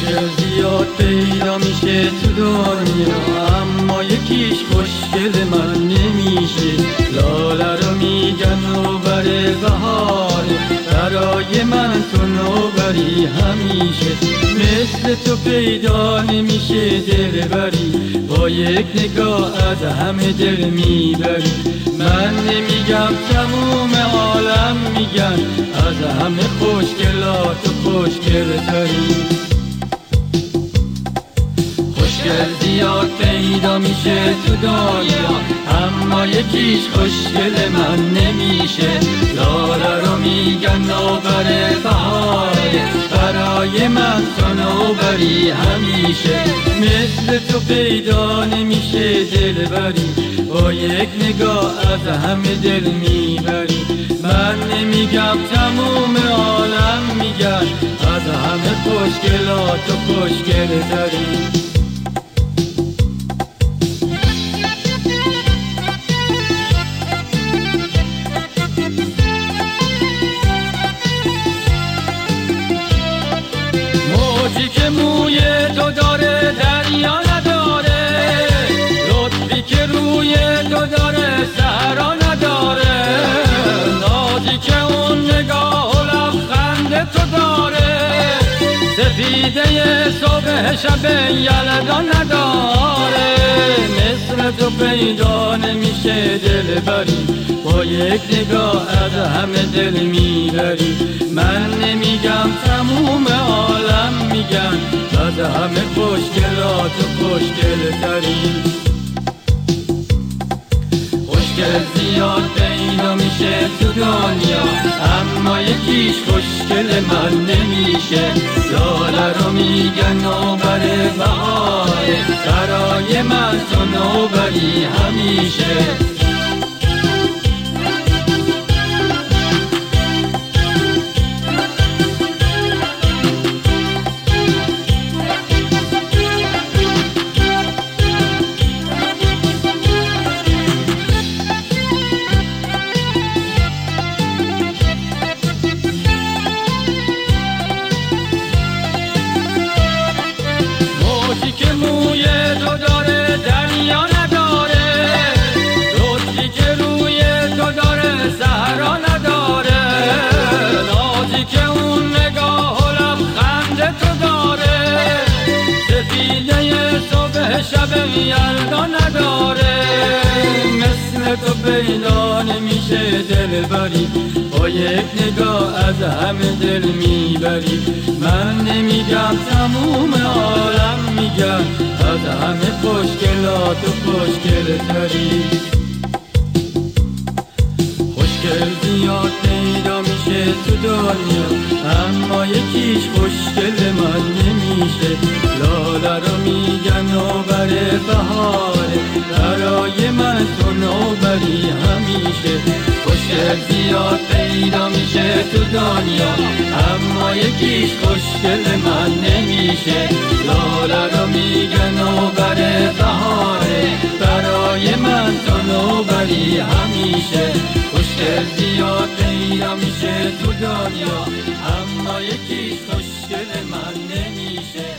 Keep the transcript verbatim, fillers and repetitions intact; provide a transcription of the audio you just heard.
خوشگل زیاد پیدا میشه تو دنیا، اما یکیش خوشگل من نمیشه. لاله رو میگن نوبر بهاره، برای من تو نوبری همیشه. مثل تو پیدا نمیشه دلبری، با یک نگاه از همه دل میبری. من نمیگم تموم عالم میگن، از همه خوشگلات و خوشگل تری. خوشگل زیاد پیدا میشه تو دنیا، اما یکیش خوشگل من نمیشه. لاله رو میگن نوبر بهاره، برای من تو نوبری همیشه. مثل تو پیدا نمیشه دلبری، با یک نگاه از همه دل میبری. من نمیگم تموم عالم میگن، از همه خوشگلات و خوشگل تری. موجی که موی تو داره دریا نداره، لطفی که روی تو داره صحرا نداره، نازی که اون نگاه و لبخند تو داره، سفیده صبح شب یلدا نداره. مثل تو پیدا نمیشه دلبری، با یک نگاه از همه دل میبری. من نمیگم تموم عالم میگن، از همه خوشگلات و خوشگل تری. خوشگل زیاد پیدا میشه تو دنیا، اما یکیش خوشگل من نمیشه. لاله رو میگن نوبر بهاره، برای من تو نوبری همیشه. موجی که موی تو داره دریا نداره، لطفی که روی تو داره صحرا نداره، نازی که اون نگاه و لبخند تو داره، سفیده صبح شب یلدا نداره. مثل تو پیدا نمیشه دلبری، با یک نگاه از همه دل میبری. من نمیگم تموم عالم میگن، از همه خوشگلات و خوشگل تری. خوشگل زیاد پیدا میشه تو دنیا، اما یکیش خوشگل من نمیشه. لاله رو میگن نوبر بهاره، برای من تو نوبری همیشه. خوشگل زیاد پیدا میشه تو دنیا، اما یکیش خوشگل من نمیشه. لاله رو میگن نوبر بهاره، برای من تو نوبری همیشه. خوشگل زیاد پیدا میشه تو دنیا، اما یکیش خوشگل من نمیشه.